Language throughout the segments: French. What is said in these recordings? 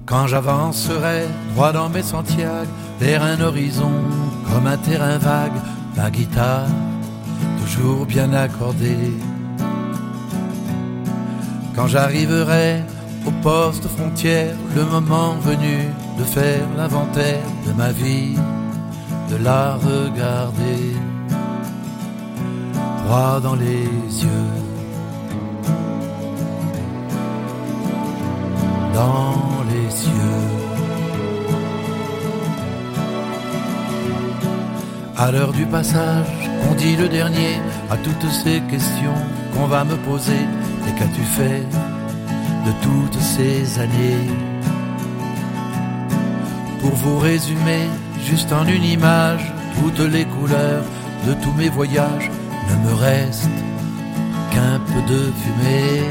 Quand j'avancerai droit dans mes sentiers vers un horizon comme un terrain vague, ma guitare toujours bien accordée. Quand j'arriverai au poste frontière, le moment venu de faire l'inventaire de ma vie, de la regarder droit dans les yeux, dans les cieux. À l'heure du passage, on dit le dernier à toutes ces questions qu'on va me poser. Et qu'as-tu fait de toutes ces années? Pour vous résumer, juste en une image, toutes les couleurs de tous mes voyages, ne me reste qu'un peu de fumée.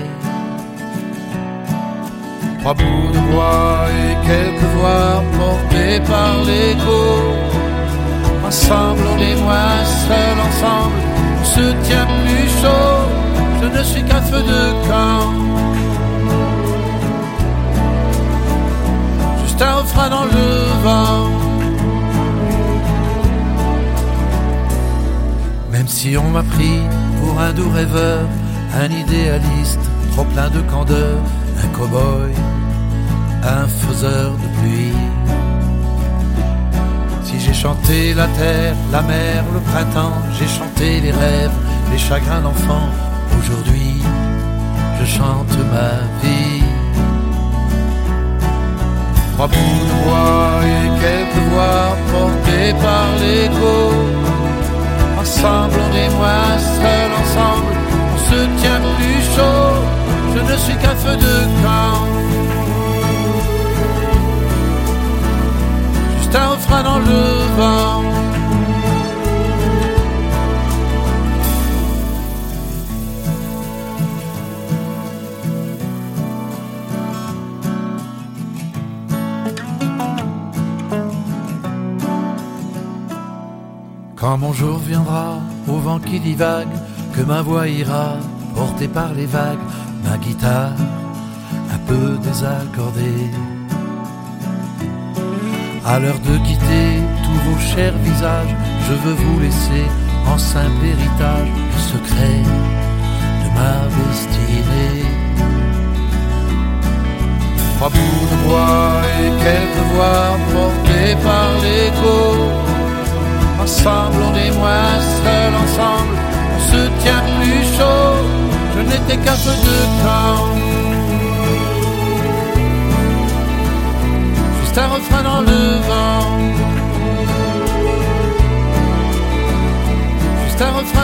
3 bouts de bois et quelques voix portées par l'écho. Ensemble on est moins seul, ensemble on se tient plus chaud. Je ne suis qu'un feu de camp, juste un refrain dans le vent. Même si on m'a pris pour un doux rêveur, un idéaliste trop plein de candeur, un cow-boy, un faiseur de pluie. Si j'ai chanté la terre, la mer, le printemps, j'ai chanté les rêves, les chagrins d'enfant. Aujourd'hui, je chante ma vie. 3 bouts de bois et quelques voix portées par l'écho. Ensemble on est moins seul, ensemble on se tient plus chaud. Je ne suis qu'un feu de camp, juste un refrain dans le vent. Quand mon jour viendra, au vent qui divague, que ma voix ira, portée par les vagues, ma guitare un peu désaccordée. À l'heure de quitter tous vos chers visages, je veux vous laisser en simple héritage le secret de ma destinée. 3 bouts de bois et quelques voix portées par l'écho. Ensemble on est moins seul, ensemble on se tient plus chaud. Je n'étais qu'un feu de camp, juste un refrain dans le vent, juste un refrain